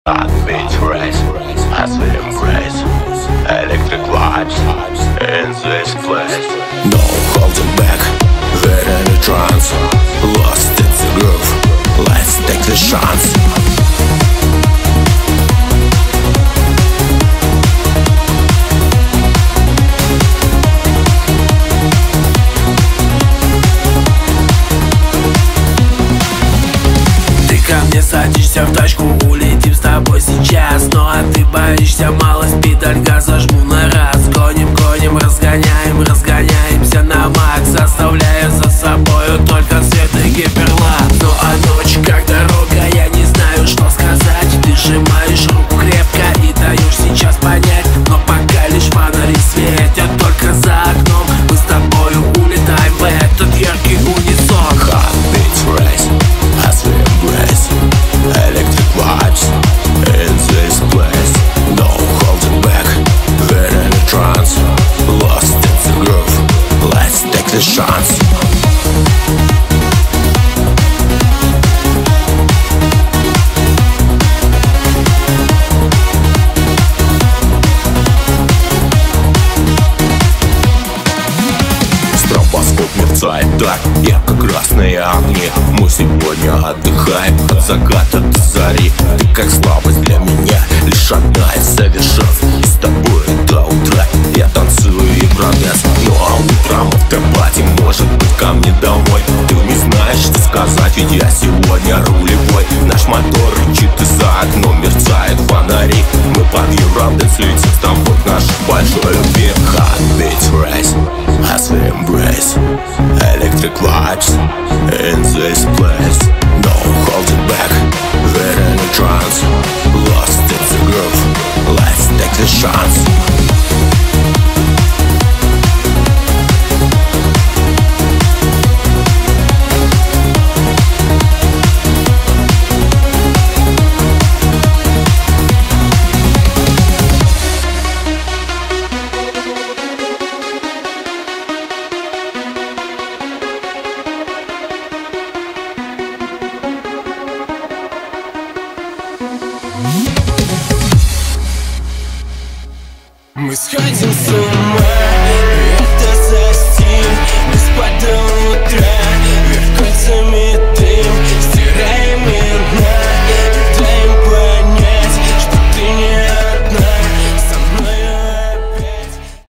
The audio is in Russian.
Heartbeat race as we embrace electric vibes in this place. No holding back, we're in a trance. Lost in the groove, let's take the chance. Ко мне садишься в тачку, улетим с тобой сейчас. Ну а ты боишься, малость, педаль газа жму на раз. Гоним, гоним, разгоняем, разгоняемся на макс, оставляя за собою только свет и гиперлак. Ну а ночь как дорога, я не знаю, что сказать. Ты сжимаешь руку крепко и даешь сейчас понять. Но пока лишь фонари светят только за окном, мы с тобою улетаем в этот яркий унисон. Heartbeat race as we embrace electric vibes in this place. No holding back, we're in a trance. Lost in the groove, let's take the chance. Стробоскоп мерцает так, ярко красные огни. Мы сегодня отдыхаем от заката до зари. Ты как слабость для меня, лишь одна из совершенств. И с тобой до утра я танцую и прогресс. Ну а утром в автопати, может быть, ко мне домой. Ты не знаешь, что сказать, ведь я сегодня рулевой. Наш мотор рычит и за окном мерцают фонари. Мы под Евродэнс летим с тобой к нашей большой любви. Heartbeat race as we embrace electric vibes in this place.